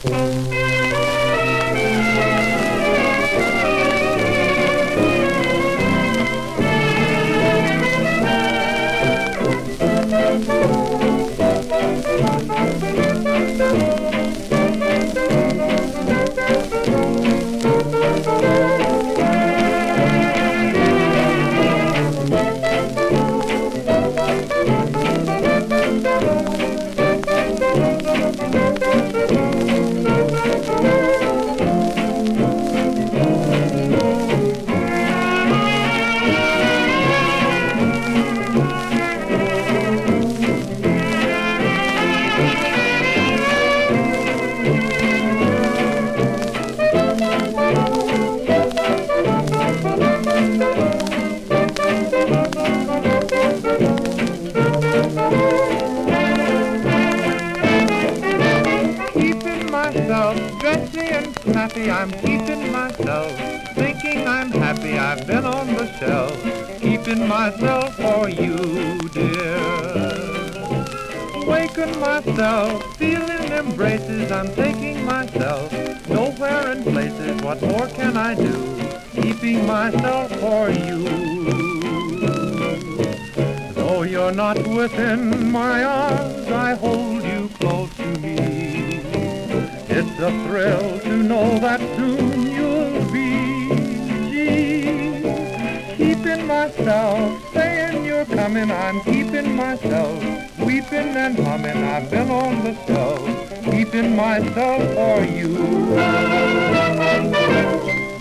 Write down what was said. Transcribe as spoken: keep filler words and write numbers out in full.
Dressy and snappy, I'm keeping myself, thinking I'm happy, I've been on the shelf, keeping myself for you, dear. Waking myself, feeling embraces, I'm taking myself, nowhere in places, what more can I do, keeping myself for you. Though you're not within my arms, I hold you close to me. It's a thrill to know that soon you'll be Gee, keeping myself, saying you're coming, I'm keeping myself, weeping and humming, I've been on the shelf, keeping myself for you.